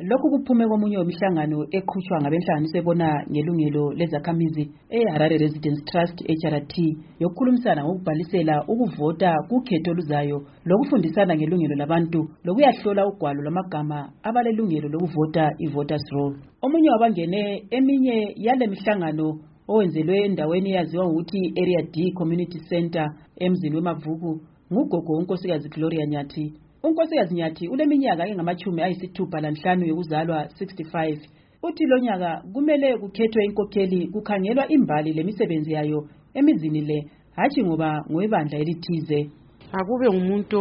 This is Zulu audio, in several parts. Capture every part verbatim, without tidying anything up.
Lokhu kuphume komunye wemihlangano eqhutshwa ngabenhlanganiso ebona ngelungelo lezakhamizi eHarare Residence Trust H R T yokukhulumisana ngokubhalisela ukuvota kukhetho oluzayo lokufundisana ngelungelo labantu lokuyahlola ugwalo lwamagama abalelungelo lokuvota i-voters roll. Omunye wabangene eminye yale mihlangano owenzelwe endaweni yaziwa ngokuthi Area D Community Center emzini weMavuku ngugogo unkosikazi Gloria Nyathi. Unkosikazi Nyathi uleminyaka engamachumi ayisithupha lanhlanu yokuzalwa sixty-five. Uthi lo nyaka kumele kukhethwe inkokheli kukhangelwa imbali lemisebenzi yayo emizini le hathi ngoba ngwebandla elithize. Akube umuntu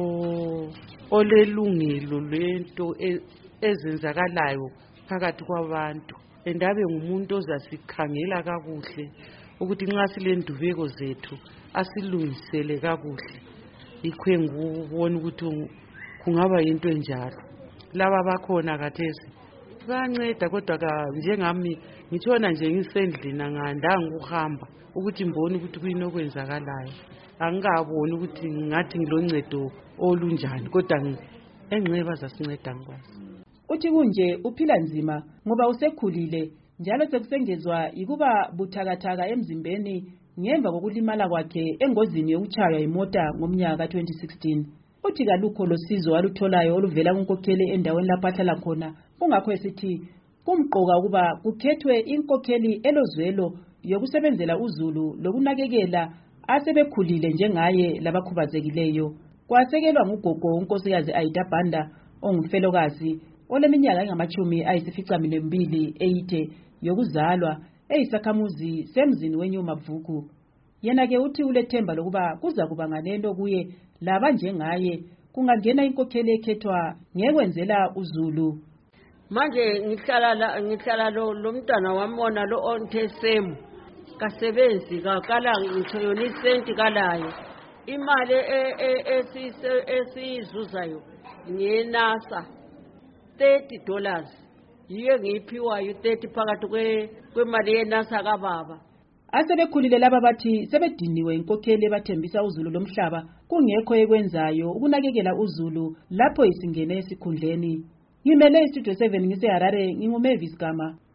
olelungelo lento ezenzakalayo phakathi kwabantu. Endabe ngumuntu ozasikhangela kakuhle ukuthi nxa silendubeko zethu asilungisele kakuhle. Ikwe ngubona ukuthi kungaba into enjalo. Laba bakhona kathesi banceda kodwa ka njengami ngithona nje ngisendlini ngandanga ukuhamba ukuthi mbone ukuthi kuyinokwenzakalayo. Angikaboni ukuthi ngathi ngiloncedo olunjani kodwa enxeba zasinceda ngikwazi. Uthi kunje uphila nzima ngoba usekhulile njalo sekusengezwa ikuba buthakathaka emzimbeni ngemva kokulimala kwakhe engozini yokuchaywa imota ngomnyaka twenty sixteen. Uthi kalukho losizo alutholayo oluvela kunkokheli endaweni lapha ahlala khona. Kungakho esithi kumqoka ukuba kukhethwe inkokheli elozwelo yokusebenzela uZulu lokunakekela asebekhulile njengaye labakhubazekileyo. Kwasekelwa ngugogo unkosikazi Aida Banda ongumfelokazi oleminyaka engamachumi ayisificaminwembili eyithe yokuzalwa eyisakhamuzi semzini weNyumavuku. Yena ke uthi ulethemba lokuba kuza kuba nganeno kuye laba njengaye kungangena inkokheli ekhethwa ngekwenzela uZulu. Manje ngihlala la ngihlala lo lomntana wami wona lo onthesemu kasebenzi kakala ngitho yona isenti kalayo imali esizuzayo ngenasa thirty dollars yiyo ngiphiwayo thirty phakathi kwe kwemali yenasa kababa. Asebekhulile laba bathi sebediniwe inkokheli ebathembisa uZulu lomhlaba kungekho ekwenzayo ukunakekela uZulu lapho isingene esikhundleni. Ngimele istudio seven ngise Harare nginguMavis Gama.